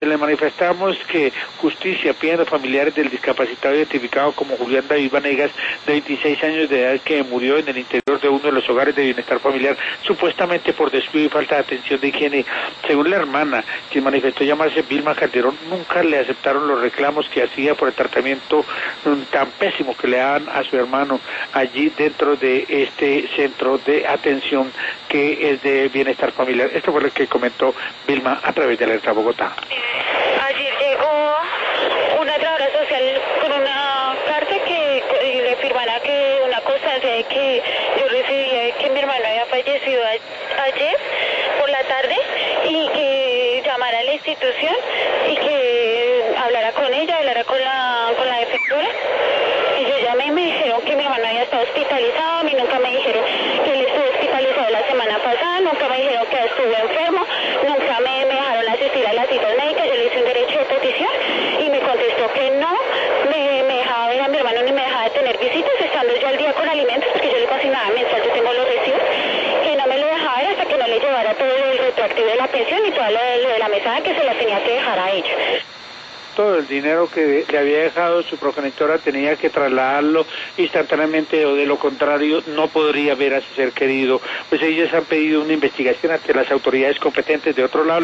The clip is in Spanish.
Le manifestamos que justicia pide a los familiares del discapacitado identificado como Julián David Vanegas, de 26 años de edad, que murió en el interior de uno de los hogares de bienestar familiar, supuestamente por descuido y falta de atención de higiene. Según la hermana, quien manifestó llamarse Vilma Calderón, nunca le aceptaron los reclamos que hacía por el tratamiento tan pésimo que le daban a su hermano allí dentro de este centro de atención que es de bienestar familiar. Esto fue lo que comentó Vilma a través de Alerta Bogotá. Ayer llegó una trabajadora social con una carta que le firmara que una constancia de que yo recibía que mi hermano había fallecido ayer por la tarde y que llamara a la institución y que hablara con ella, hablara con la defensora. Y yo llamé y me dijeron que mi hermano había estado hospitalizado. A mí nunca me dijeron que él estuvo hospitalizado la semana pasada, nunca me dijeron que estuvo enfermo, nunca me dejaron asistir a las citas médicas. Yo le hice un derecho de petición y me contestó que no me dejaba ver a mi hermano ni me dejaba tener visitas, estando yo al día con alimentos, porque yo le consignaba mensual, yo tengo los recibos, que no me lo dejaba ver hasta que no le llevara todo el retroactivo de la pensión y todo lo de la mesada, que se la tenía que dejar a ella. Todo el dinero que le había dejado su progenitora tenía que trasladarlo instantáneamente, o de lo contrario no podría ver a su ser querido. Pues ellos han pedido una investigación ante las autoridades competentes. De otro lado,